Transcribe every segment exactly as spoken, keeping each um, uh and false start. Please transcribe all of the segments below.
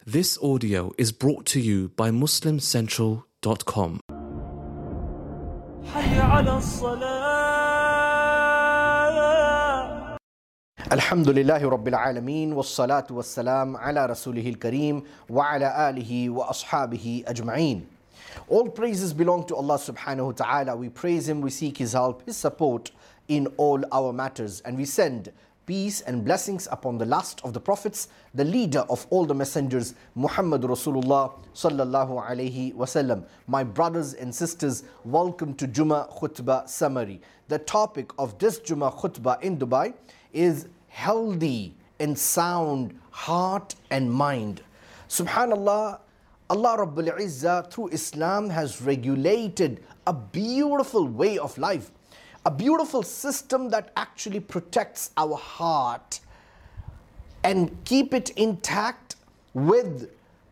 This audio is brought to you by muslim central dot com. Alhamdulillahi Rabbil Alameen, wassalatu wassalam ala Rasulihil Kareem wa ala alihi wa ashabihi ajma'een. All praises belong to Allah subhanahu wa ta'ala. We praise Him, we seek His help, His support in all our matters. And we send peace and blessings upon the last of the prophets, the leader of all the messengers, Muhammad Rasulullah sallallahu alayhi wasallam. My brothers and sisters, welcome to Jummah Khutbah Summary. The topic of this Jummah Khutbah in Dubai is healthy and sound heart and mind. Subhanallah, Allah Rabbul Izzah through Islam has regulated a beautiful way of life, a beautiful system that actually protects our heart and keep it intact with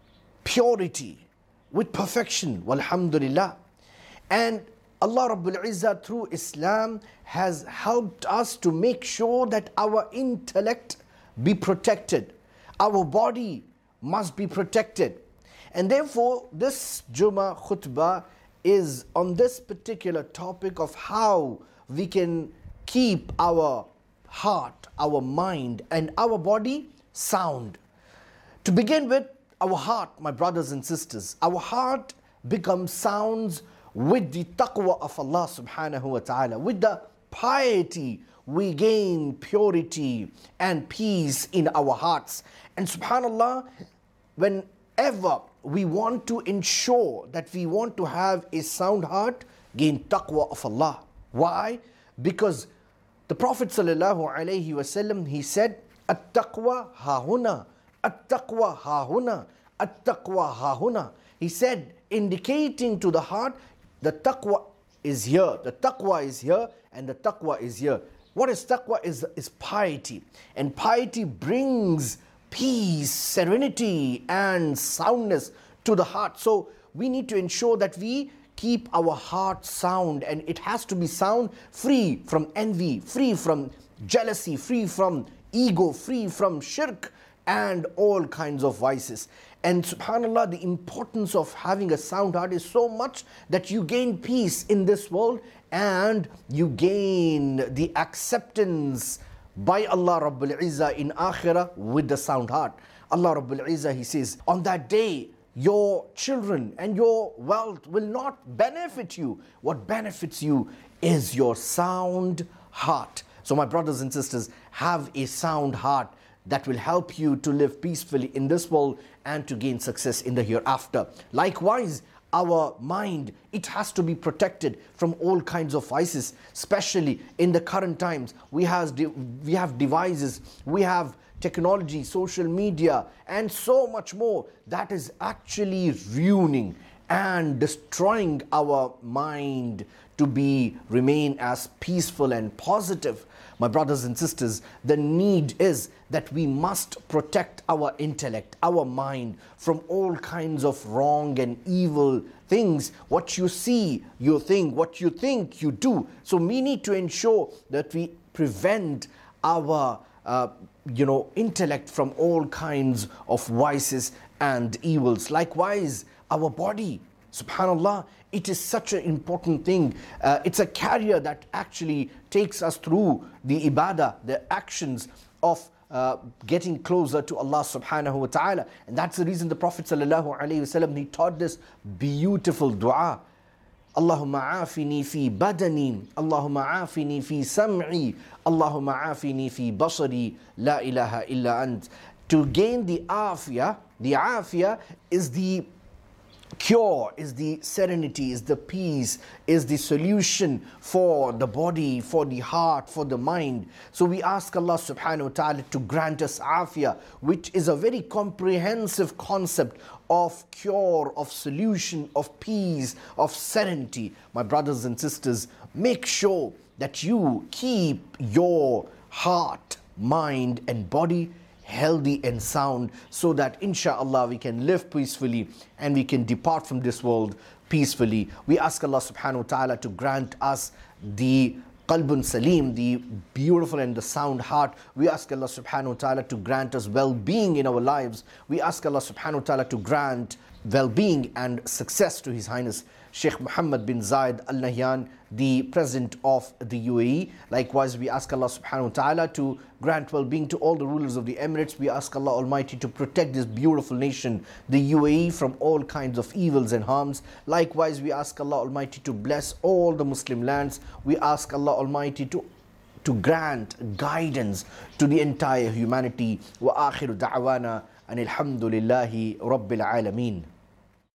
purity, with perfection, walhamdulillah. And Allah Rabbul Izzah through Islam has helped us to make sure that our intellect be protected, our body must be protected. And therefore this Jummah Khutbah is on this particular topic of how we can keep our heart, our mind and our body sound. To begin with, our heart, my brothers and sisters, our heart becomes sound with the taqwa of Allah subhanahu wa ta'ala. With the piety, we gain purity and peace in our hearts. And subhanallah, whenever we want to ensure that we want to have a sound heart, gain taqwa of Allah. Why? Because the Prophet sallallahu alaihi wasallam, he said, At-taqwa hahuna, at-taqwa hahuna, at-taqwa hahuna. He said, indicating to the heart, the taqwa is here, the taqwa is here, and the taqwa is here. What is taqwa? Is, is piety. And piety brings peace, serenity, and soundness to the heart. So we need to ensure that we keep our heart sound, and it has to be sound, free from envy, free from jealousy, free from ego, free from shirk and all kinds of vices. And subhanallah, the importance of having a sound heart is so much that you gain peace in this world and you gain the acceptance by Allah Rabbul Izzah in Akhirah with the sound heart. Allah Rabbul Izzah, He says, on that day, your children and your wealth will not benefit you. What benefits you is your sound heart. So my brothers and sisters, have a sound heart that will help you to live peacefully in this world and to gain success in the hereafter. Likewise, our mind, it has to be protected from all kinds of vices, especially in the current times. We have, we have devices, we have technology, social media, and so much more that is actually ruining and destroying our mind to be remain as peaceful and positive. My brothers and sisters, the need is that we must protect our intellect, our mind from all kinds of wrong and evil things. What you see, you think. What you think, you do. So we need to ensure that we prevent our uh, you know, intellect from all kinds of vices and evils. Likewise, our body, subhanallah, it is such an important thing. Uh, it's a carrier that actually takes us through the ibadah, the actions of uh, getting closer to Allah subhanahu wa ta'ala. And that's the reason the Prophet sallallahu alayhi wasallam, he taught this beautiful dua. Allahumma afini fi badani, Allahumma afini fi sam'i, Allahumma afini fi basari, la ilaha illa ant. To gain the afiyah, the afiyah is the cure, is the serenity, is the peace, is the solution for the body, for the heart, for the mind. So we ask Allah subhanahu wa ta'ala to grant us afiyah, which is a very comprehensive concept of cure, of solution, of peace, of serenity. My brothers and sisters, make sure that you keep your heart, mind and body healthy and sound, so that inshallah we can live peacefully and we can depart from this world peacefully. We ask Allah subhanahu wa ta'ala to grant us the Qalbun Salim, the beautiful and the sound heart. We ask Allah subhanahu wa ta'ala to grant us well-being in our lives. We ask Allah subhanahu wa ta'ala to grant well-being and success to His Highness Sheikh Mohammed bin Zayed Al Nahyan, the President of the U A E. Likewise, we ask Allah subhanahu wa ta'ala to grant well-being to all the rulers of the Emirates. We ask Allah Almighty to protect this beautiful nation, the U A E, from all kinds of evils and harms. Likewise, we ask Allah Almighty to bless all the Muslim lands. We ask Allah Almighty to to grant guidance to the entire humanity. Wa akhiru da'wana anil hamdulillahi rabbil alameen.